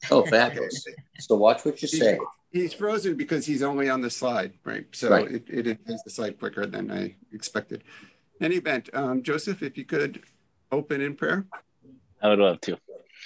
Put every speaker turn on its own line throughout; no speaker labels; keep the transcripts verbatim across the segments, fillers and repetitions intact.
Oh, fabulous. So watch what you
He's,
say.
he's frozen because he's only on the slide, right? So
Right.
it, it advanced the slide quicker than I expected. In any event, um, Joseph, if you could open in prayer.
I would love to.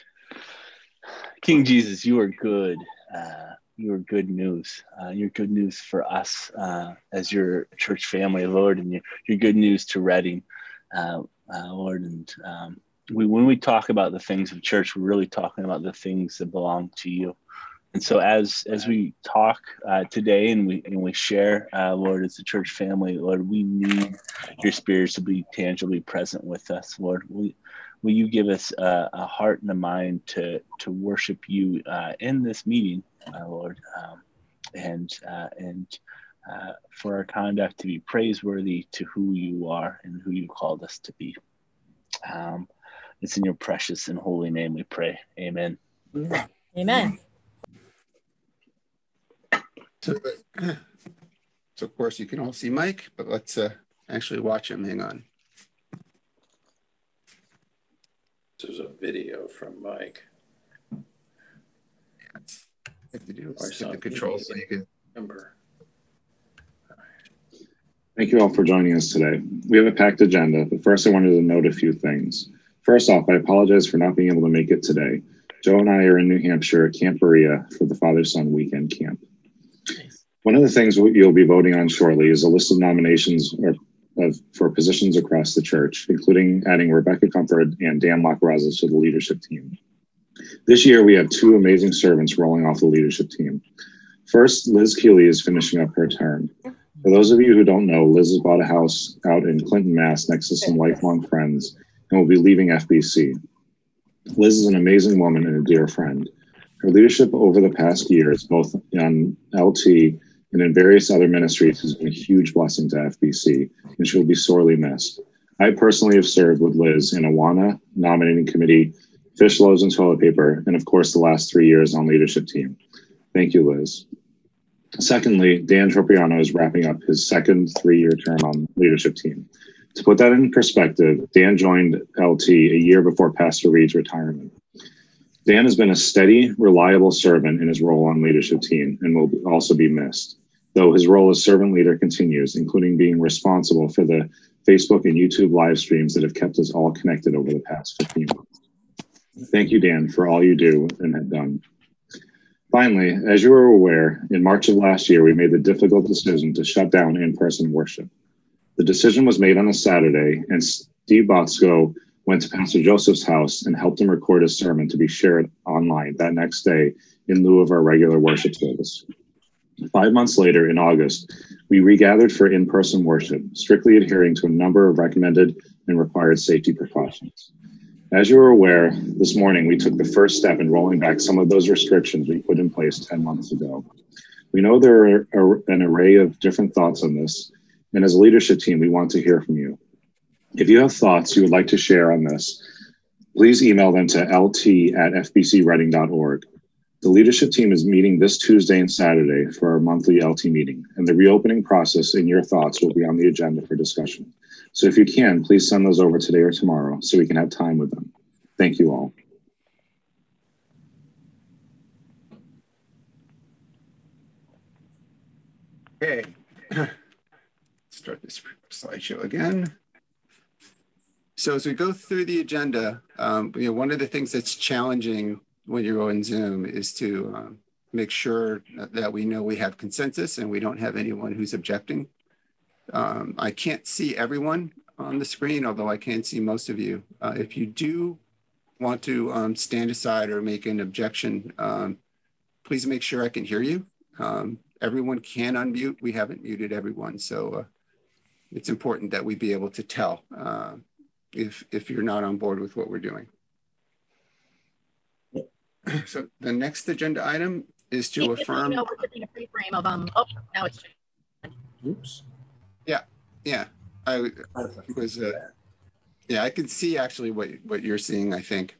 King Jesus, you are good. Uh, you are good news. Uh, you're good news for us uh, as your church family, Lord, and you're, you're good news to Reading, uh, uh, Lord. And um, we, when we talk about the things of church, we're really talking about the things that belong to you. And so as as we talk uh, today and we and we share, uh, Lord, as a church family, Lord, we need your Spirit to be tangibly present with us, Lord. We, will you give us a, a heart and a mind to to worship you uh, in this meeting, uh, Lord, um, and uh, and uh, for our conduct to be praiseworthy to who you are and who you called us to be. Um, it's in your precious and holy name we pray. Amen.
Amen.
So, so of course you can all see Mike, but let's uh, actually watch him. Hang on.
This is a video from Mike.
Yes. I have to do is hit the controls so you can remember.
Thank you all for joining us today. We have a packed agenda, but first I wanted to note a few things. First off, I apologize for not being able to make it today. Joe and I are in New Hampshire at Camp Berea for the Father-Son Weekend Camp.
Nice.
One of the things you'll be voting on shortly is a list of nominations or, of, for positions across the church, including adding Rebecca Comfort and Dan Lacaraza to the leadership team. This year, we have two amazing servants rolling off the leadership team. First, Liz Keeley is finishing up her term. For those of you who don't know, Liz has bought a house out in Clinton, Mass, next to some lifelong friends, and will be leaving F B C. Liz is an amazing woman and a dear friend. Her leadership over the past years, both on L T and in various other ministries, has been a huge blessing to F B C, and she will be sorely missed. I personally have served with Liz in Awana, nominating committee, fish loaves and toilet paper, and of course the last three years on leadership team. Thank you, Liz. Secondly, Dan Tropiano is wrapping up his second three-year term on leadership team. To put that in perspective, Dan joined L T a year before Pastor Reed's retirement. Dan has been a steady, reliable servant in his role on leadership team and will also be missed, though his role as servant leader continues, including being responsible for the Facebook and YouTube live streams that have kept us all connected over the past fifteen months. Thank you, Dan, for all you do and have done. Finally, as you are aware, in March of last year, we made the difficult decision to shut down in-person worship. The decision was made on a Saturday, and Steve Botsko went to Pastor Joseph's house and helped him record his sermon to be shared online that next day in lieu of our regular worship service. Five months later, in August, we regathered for in-person worship, strictly adhering to a number of recommended and required safety precautions. As you are aware, this morning we took the first step in rolling back some of those restrictions we put in place ten months ago. We know there are an array of different thoughts on this, and as a leadership team, we want to hear from you. If you have thoughts you would like to share on this, please email them to L T at f b c reading dot org. The leadership team is meeting this Tuesday and Saturday for our monthly L T meeting, and the reopening process and your thoughts will be on the agenda for discussion. So if you can, please send those over today or tomorrow so we can have time with them. Thank you all.
Okay. Start this slideshow again. So as we go through the agenda, um, you know, one of the things that's challenging when you're on Zoom is to um, make sure that we know we have consensus and we don't have anyone who's objecting. Um, I can't see everyone on the screen, although I can see most of you. Uh, if you do want to um, stand aside or make an objection, um, please make sure I can hear you. Um, everyone can unmute. We haven't muted everyone, so uh, it's important that we be able to tell uh, if, if you're not on board with what we're doing. So the next agenda item is to
If
affirm.
You know, we're putting a free frame of um. Oh, now it's.
Oops.
Yeah, yeah. I was. Uh, yeah, I can see actually what what you're seeing, I think.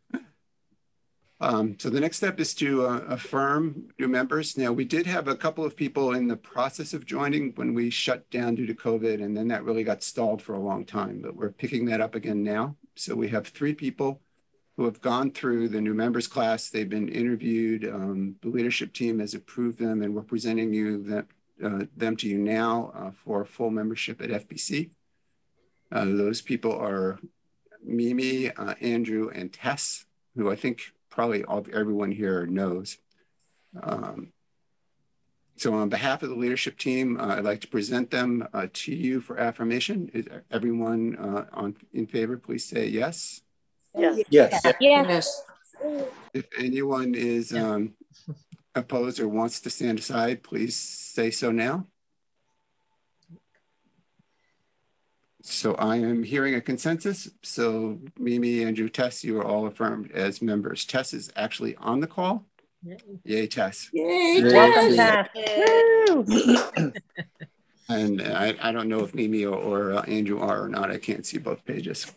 um, so the next step is to uh, affirm new members. Now we did have a couple of people in the process of joining when we shut down due to COVID, and then that really got stalled for a long time. But we're picking that up again now. So we have three people who have gone through the new members class. They've been interviewed. Um, the leadership team has approved them, and we're presenting you that, uh, them to you now uh, for full membership at F B C. Uh, those people are Mimi, uh, Andrew, and Tess, who I think probably all, everyone here knows. Um, so on behalf of the leadership team, uh, I'd like to present them uh, to you for affirmation. Is everyone uh, on in favor, please say yes.
Yes.
Yes.
Yes.
If anyone is um, opposed or wants to stand aside, please say so now. So I am hearing a consensus. So Mimi, Andrew, Tess, you are all affirmed as members. Tess is actually on the call. Yay, Tess.
Yay,
Welcome,
Tess.
Tess.
And I, I don't know if Mimi or, or uh, Andrew are or not. I can't see both pages.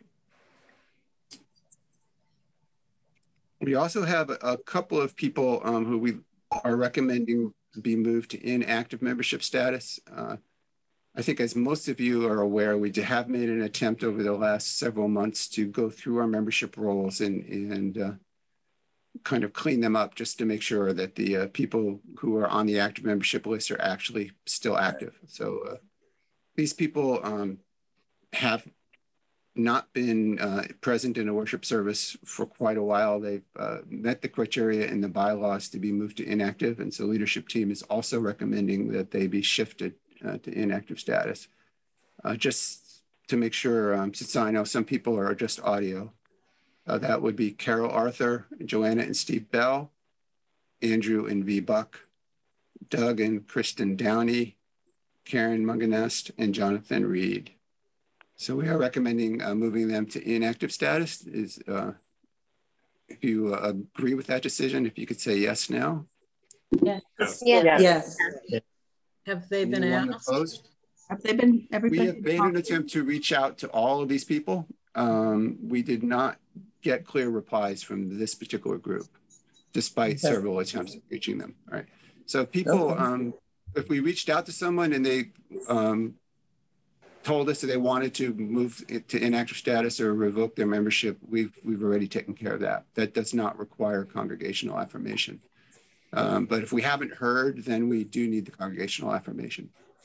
We also have a, a couple of people um, who we are recommending be moved to inactive membership status. Uh, I think as most of you are aware, we have made an attempt over the last several months to go through our membership rolls and, and uh, kind of clean them up just to make sure that the uh, people who are on the active membership list are actually still active. So uh, these people um, have not been uh, present in a worship service for quite a while. They've uh, met the criteria in the bylaws to be moved to inactive. And so leadership team is also recommending that they be shifted uh, to inactive status. Uh, just to make sure, um, since I know some people are just audio, uh, that would be Carol Arthur, Joanna and Steve Bell, Andrew and V. Buck, Doug and Kristen Downey, Karen Munganest, and Jonathan Reed. So we are recommending uh, moving them to inactive status. Is uh, if you uh, agree with that decision, if you could say yes now.
Yes.
Yes.
Yes. Have they been
Anyone
asked?
opposed?
Have they been, everybody?
We have made an attempt to reach out to all of these people. Um, we did not get clear replies from this particular group, despite
Okay.
several attempts at reaching them. All right. So people,
Okay.
um, if we reached out to someone and they um, told us that they wanted to move it to inactive status or revoke their membership, we've we've already taken care of that. That does not require congregational affirmation. Um, but if we haven't heard, then we do need the congregational affirmation.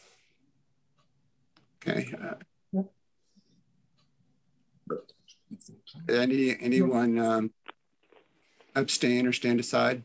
Okay. Uh, any anyone um, abstain or stand aside?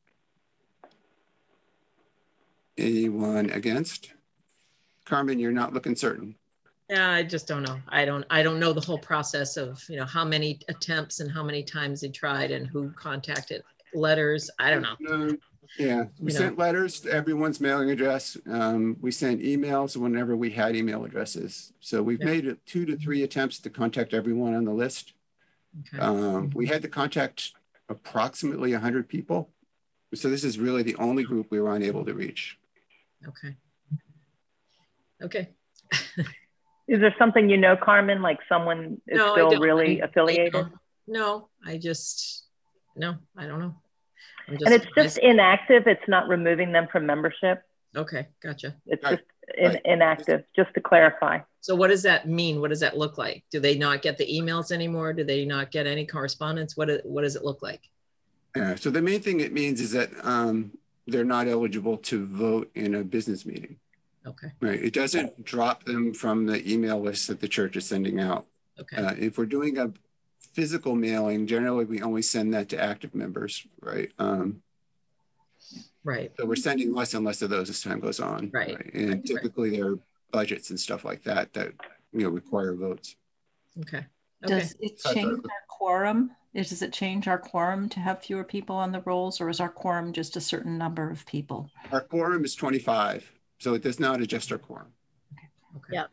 Anyone against? Carmen, you're not looking certain.
Yeah, I just don't know. I don't, I don't know the whole process of, you know, how many attempts and how many times they tried and who contacted, letters. I don't know.
No. Yeah, we
You
sent
know.
letters to everyone's mailing address. Um, we sent emails whenever we had email addresses. So we've
Yeah.
made two to three attempts to contact everyone on the list.
Okay.
Um, we had to contact approximately one hundred people. So this is really the only group we were unable to reach.
Okay. Okay.
Is there something you know, Carmen, like someone is
No, I
still
don't.
really
I- I
affiliated?
don't. No, I just, no, I don't know. I'm
And it's just
I-
inactive. It's not removing them from membership.
Okay, gotcha.
It's
Right,
just in,
right.
inactive, just to clarify.
So what does that mean? What does that look like? Do they not get the emails anymore? Do they not get any correspondence? What, do- what does it look like?
Yeah, so the main thing it means is that um, they're not eligible to vote in a business meeting.
Okay,
Right. It doesn't drop them from the email list that the church is sending out.
okay,
Uh, if we're doing a physical mailing, generally we only send that to active members, right? Um,
right,
so we're sending less and less of those as time goes on.
Right,
And
right,
typically there are budgets and stuff like that that, you know, require votes.
okay, okay.
Does it
That's
change
our-
our quorum? Is- Does it change our quorum to have fewer people on the rolls, or is our quorum just a certain number of people?
Our quorum is twenty-five, so it does not adjust our quorum.
Okay.
Yeah.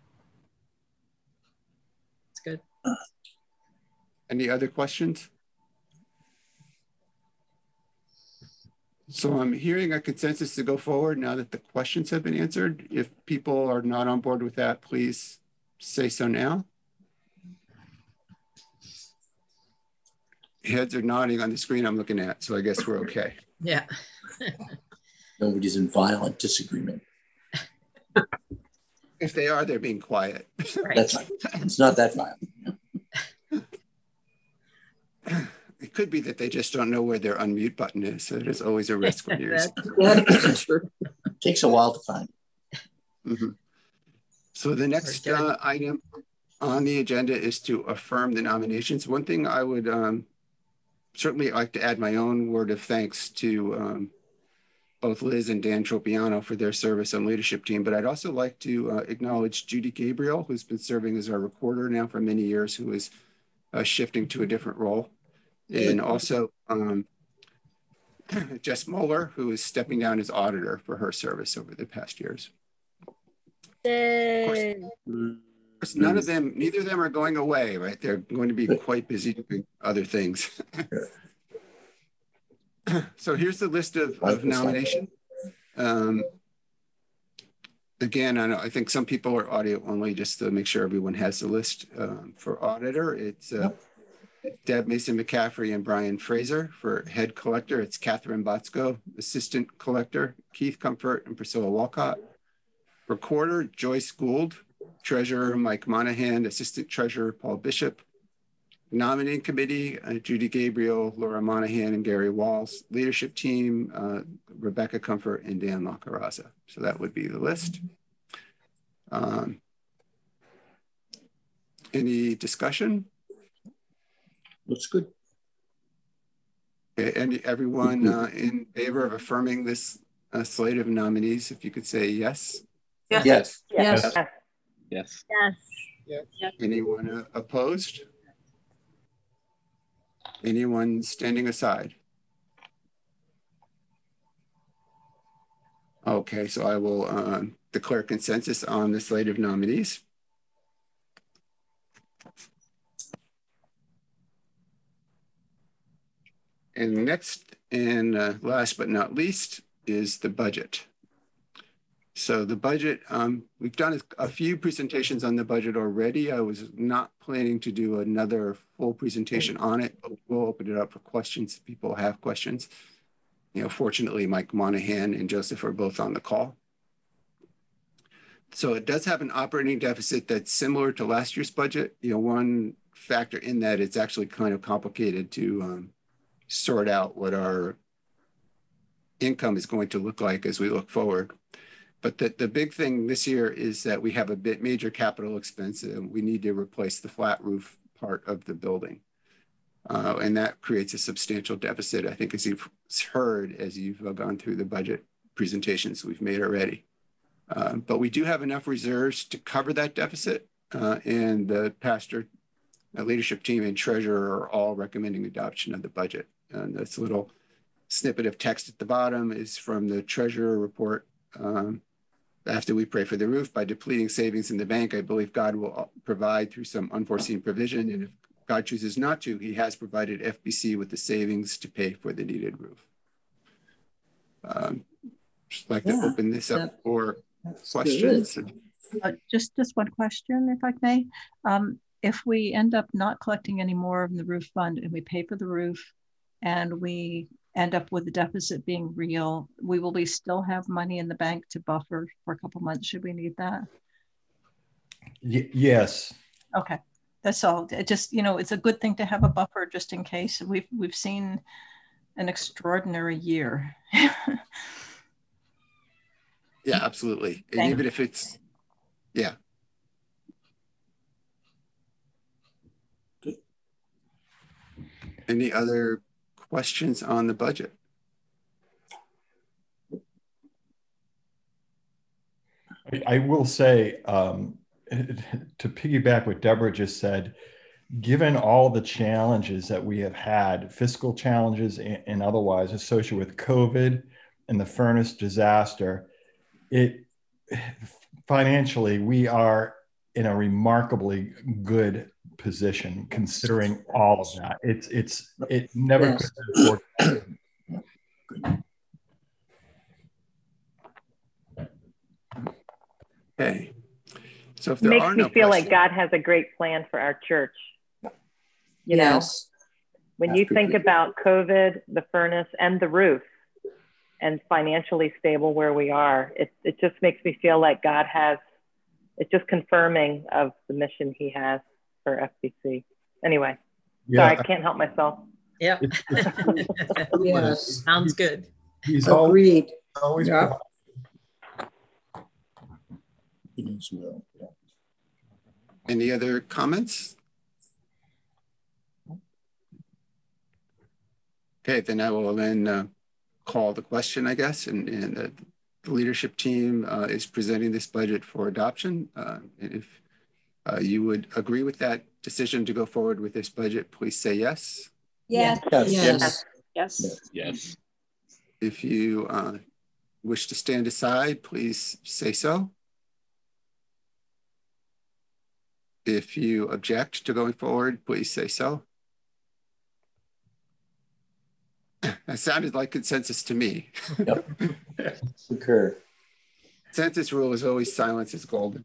It's good.
Any other questions? So I'm hearing a consensus to go forward now that the questions have been answered. If people are not on board with that, please say so now. Heads are nodding on the screen I'm looking at, so I guess we're okay.
Yeah.
Nobody's in violent disagreement.
If they are, they're being quiet.
Right.
That's right. It's not that violent.
it could be that they just don't know where their unmute button is. So there's always a risk when you're.
That's true. Takes a while to find.
Mm-hmm. So the next uh, item on the agenda is to affirm the nominations. One thing I would um, certainly like to add my own word of thanks to um, both Liz and Dan Tropiano for their service on leadership team, but I'd also like to uh, acknowledge Judy Gabriel, who's been serving as our recorder now for many years, who is uh, shifting to a different role. And also um, Jess Moeller, who is stepping down as auditor for her service over the past years. Of course, of course, none of them, neither of them are going away, right? They're going to be quite busy doing other things. So here's the list of, of nominations. Um, again, I, know, I think some people are audio only, just to make sure everyone has the list. Um, for auditor, it's uh, Deb Mason McCaffrey and Brian Fraser. For head collector, it's Catherine Botsko. Assistant collector, Keith Comfort and Priscilla Walcott. Recorder, Joyce Gould. Treasurer, Mike Monahan. Assistant treasurer, Paul Bishop. Nominating committee, uh, Judy Gabriel, Laura Monahan, and Gary Walls. Leadership team, uh, Rebecca Comfort and Dan Lacaraza. So that would be the list. Um, any discussion?
Looks good.
Okay, and everyone uh, in favor of affirming this uh, slate of nominees, if you could say yes.
Yes.
Yes.
Yes.
Yes.
Yes.
Yes.
Anyone uh, opposed? Anyone standing aside? Okay, so I will uh, declare consensus on the slate of nominees. And next and uh, last but not least is the budget. So the budget, um, we've done a, a few presentations on the budget already. I was not planning to do another full presentation on it, but we'll open it up for questions if people have questions. You know, fortunately, Mike Monahan and Joseph are both on the call. So it does have an operating deficit that's similar to last year's budget. You know, one factor in that, it's actually kind of complicated to um, sort out what our income is going to look like as we look forward. But the, the big thing this year is that we have a bit major capital expense and we need to replace the flat roof part of the building. Uh, and that creates a substantial deficit, I think, as you've heard, as you've gone through the budget presentations we've made already. Uh, but we do have enough reserves to cover that deficit. Uh, and the pastor, uh, leadership team and treasurer are all recommending adoption of the budget. And this little snippet of text at the bottom is from the treasurer report. Um, After we pray for the roof, by depleting savings in the bank, I believe God will provide through some unforeseen provision. And if God chooses not to, he has provided F B C with the savings to pay for the needed roof. Um, just like yeah, to open this up that, for questions.
Uh, just, just one question, if I may. Um, if we end up not collecting any more of the roof fund and we pay for the roof and we end up with the deficit being real, we will we still have money in the bank to buffer for a couple months should we need that?
Y yes.
Okay, that's all. It just, you know, it's a good thing to have a buffer just in case. We've we've seen an extraordinary year.
Yeah, absolutely. And
Thank
even
you.
if it's, yeah. Any other questions on the budget?
I, I will say, um, to piggyback what Deborah just said, given all the challenges that we have had, fiscal challenges and, and otherwise associated with COVID and the furnace disaster, it financially, we are in a remarkably good position considering all of that. It's it's it never
Yes.
could have afforded.
Okay. So if there
Makes
are
me
no
feel
questions,
like God has a great plan for our church. You
Yes.
know, when you think
Absolutely.
about COVID, the furnace, and the roof, and financially stable where we are, it it just makes me feel like God has. It's just confirming of the mission He has for F B C. Anyway,
Yeah,
sorry, I can't help myself.
Yeah.
Yes.
Sounds good.
He's always,
Agreed.
always
Yeah.
Any other comments? Okay, then I will then uh, call the question, I guess, and, and uh, the leadership team uh, is presenting this budget for adoption. Uh, and if uh, you would agree with that decision to go forward with this budget, please say yes.
Yes.
Yes.
Yes.
Yes.
Yes.
If you uh, wish to stand aside, please say so. If you object to going forward, please say so. That sounded like consensus to me.
Yep. Concur.
Consensus rule is always silence is golden.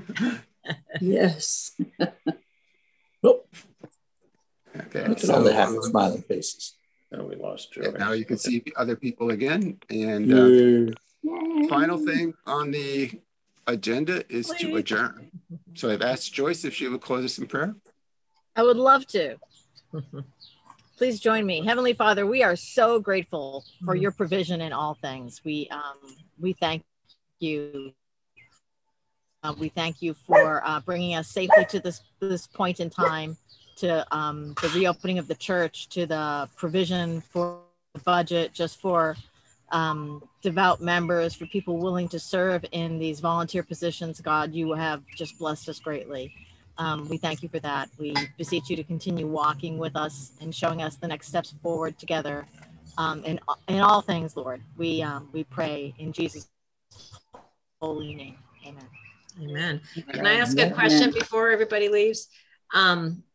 Yes.
Nope.
Okay.
Look at all the happy smiling faces.
Now we lost Joe.
Yeah, now you can see other people again. And uh, final thing on the agenda is Please. to adjourn. So I've asked Joyce if she would close us in prayer.
I would love to. Please join me. Heavenly Father, we are so grateful for your provision in all things. We um, we thank you. Uh, we thank you for uh, bringing us safely to this this point in time, to um, the reopening of the church, to the provision for the budget, just for um, devout members, for people willing to serve in these volunteer positions. God, you have just blessed us greatly. Um, we thank you for that. We beseech you to continue walking with us and showing us the next steps forward together um, in, in all things, Lord. We, um, we pray in Jesus' holy name. Amen.
Amen. Can I ask a question before everybody leaves? Um,